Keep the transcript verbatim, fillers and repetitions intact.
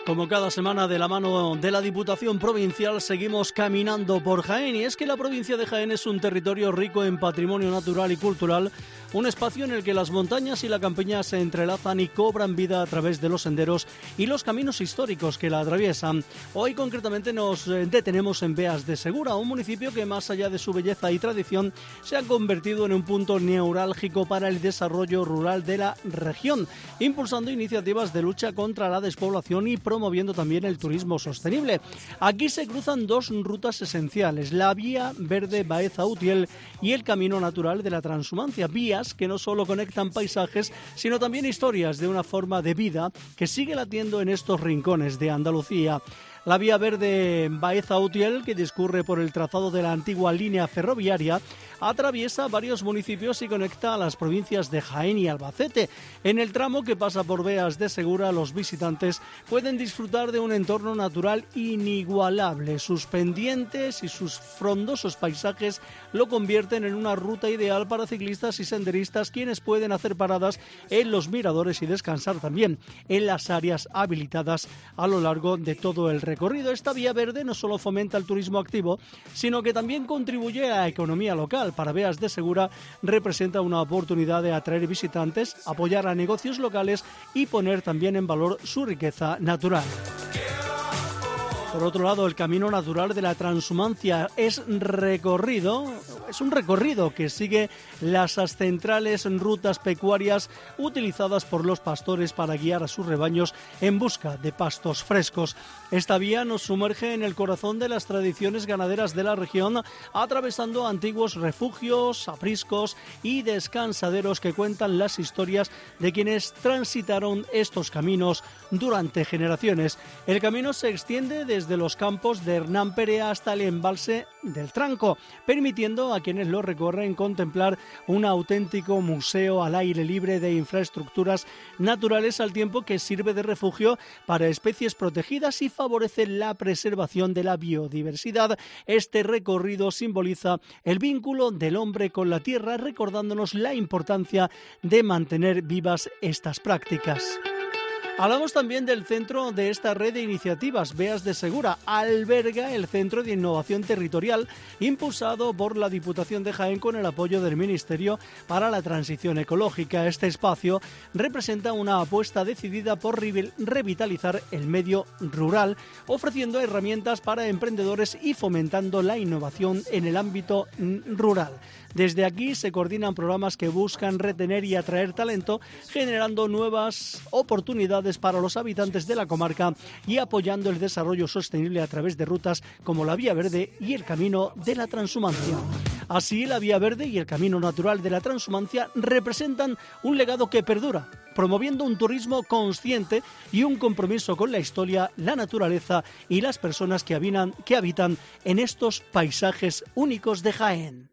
Como cada semana, de la mano de la Diputación Provincial, seguimos caminando por Jaén. Y es que la provincia de Jaén es un territorio rico en patrimonio natural y cultural, un espacio en el que las montañas y la campiña se entrelazan y cobran vida a través de los senderos y los caminos históricos que la atraviesan. Hoy concretamente nos detenemos en Beas de Segura, un municipio que, más allá de su belleza y tradición, se ha convertido en un punto neurálgico para el desarrollo rural de la región, impulsando iniciativas de lucha contra la despoblación y promoviendo también el turismo sostenible. Aquí se cruzan dos rutas esenciales: la Vía Verde Baeza-Utiel y el Camino Natural de la Transhumancia, vías que no solo conectan paisajes, sino también historias de una forma de vida que sigue latiendo en estos rincones de Andalucía. La Vía Verde Baeza-Utiel, que discurre por el trazado de la antigua línea ferroviaria, atraviesa varios municipios y conecta a las provincias de Jaén y Albacete. En el tramo que pasa por Beas de Segura, los visitantes pueden disfrutar de un entorno natural inigualable. Sus pendientes y sus frondosos paisajes lo convierten en una ruta ideal para ciclistas y senderistas, quienes pueden hacer paradas en los miradores y descansar también en las áreas habilitadas a lo largo de todo el recorrido. Esta vía verde no solo fomenta el turismo activo, sino que también contribuye a la economía local. Para Beas de Segura representa una oportunidad de atraer visitantes, apoyar a negocios locales y poner también en valor su riqueza natural. Por otro lado, el Camino Natural de la Transhumancia es recorrido, es un recorrido que sigue las ancestrales rutas pecuarias utilizadas por los pastores para guiar a sus rebaños en busca de pastos frescos. Esta vía nos sumerge en el corazón de las tradiciones ganaderas de la región, atravesando antiguos refugios, apriscos y descansaderos que cuentan las historias de quienes transitaron estos caminos durante generaciones. El camino se extiende desde desde los campos de Hernán Perea hasta el embalse del Tranco, permitiendo a quienes lo recorren contemplar un auténtico museo al aire libre de infraestructuras naturales, al tiempo que sirve de refugio para especies protegidas y favorece la preservación de la biodiversidad. Este recorrido simboliza el vínculo del hombre con la tierra, recordándonos la importancia de mantener vivas estas prácticas. Hablamos también del centro de esta red de iniciativas. Beas de Segura alberga el Centro de Innovación Territorial, impulsado por la Diputación de Jaén con el apoyo del Ministerio para la Transición Ecológica. Este espacio representa una apuesta decidida por revitalizar el medio rural, ofreciendo herramientas para emprendedores y fomentando la innovación en el ámbito rural. Desde aquí se coordinan programas que buscan retener y atraer talento, generando nuevas oportunidades para los habitantes de la comarca y apoyando el desarrollo sostenible a través de rutas como la Vía Verde y el Camino de la Transhumancia. Así, la Vía Verde y el Camino Natural de la Transhumancia representan un legado que perdura, promoviendo un turismo consciente y un compromiso con la historia, la naturaleza y las personas que habitan, que habitan en estos paisajes únicos de Jaén.